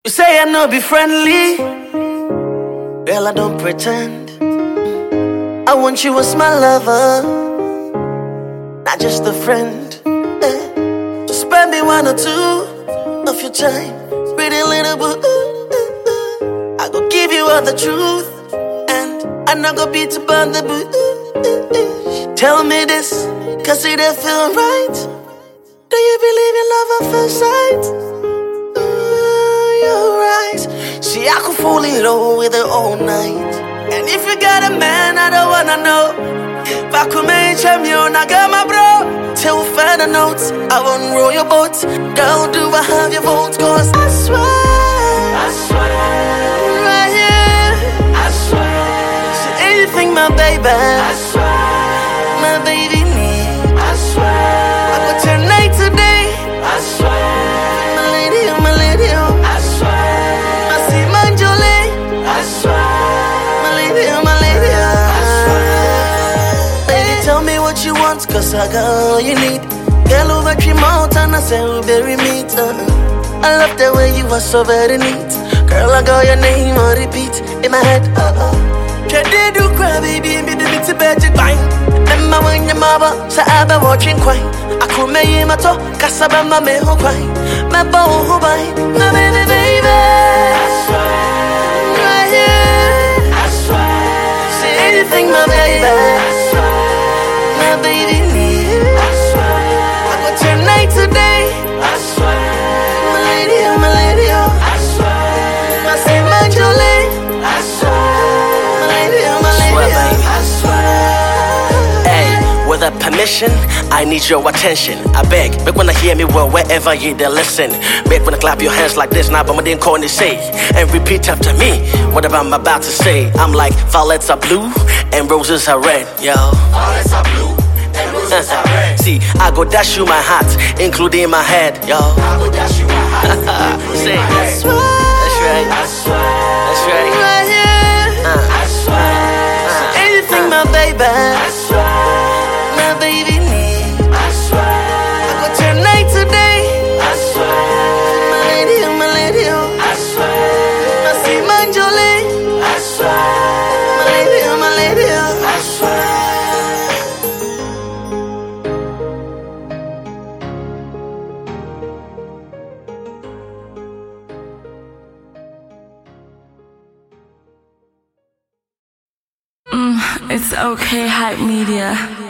You say I know be friendly, girl, I don't pretend. I want you as my lover, not just a friend. So spend me 1 or 2 of your time, pretty little boo. I go give you all the truth, and I'm not gonna be too bad the boo. Tell me this, cause it don't feel right. Do you believe in love at first sight? You're right. See, I could fall in love with her all night. And if you got a man, I don't wanna know. If I could make champion, I got my bro. Till further notes, I won't roll your boat. Girl, do I have your vote? Cause I swear, right here, I swear, see anything, my baby, I swear, my baby need, I swear, I got tonight today, I swear, my lady, I swear, I see Manjole, I swear, my lady, I swear. Baby, tell me what you want, cause I got all you need. Girl, over 3 mountains, I say we bury meat. I love the way you are so very neat. Girl, I got your name on repeat in my head. Can they do cry, baby, and be the bit of bed to bind? Remember when your mother said I been watching quite. I could make him a talk, cause I been my man who cry. My bow who buy, my baby, baby. I swear, right here, I swear, say anything, my baby. I swear, my baby need, I swear, I got tonight today, I swear, my lady, I swear, I say my Jolie, I swear, my lady, I swear. Hey, with a permission, I need your attention. I beg, make wanna hear me well wherever you there listen. Make wanna clap your hands like this, now but I didn't call and say, and repeat after me whatever I'm about to say. I'm like, violets are blue and roses are red, yo. Violets are blue and roses are red. See, I go dash you my heart, including my head, yo. I go dash you my heart. Say, I swear, that's right, I swear, that's right, right here, I swear, anything, my baby, I swear, my baby need, I swear, I got tonight today, I swear, my lady, I swear, I see Manjole, I swear, my lady, I swear. It's okay, Hype Media.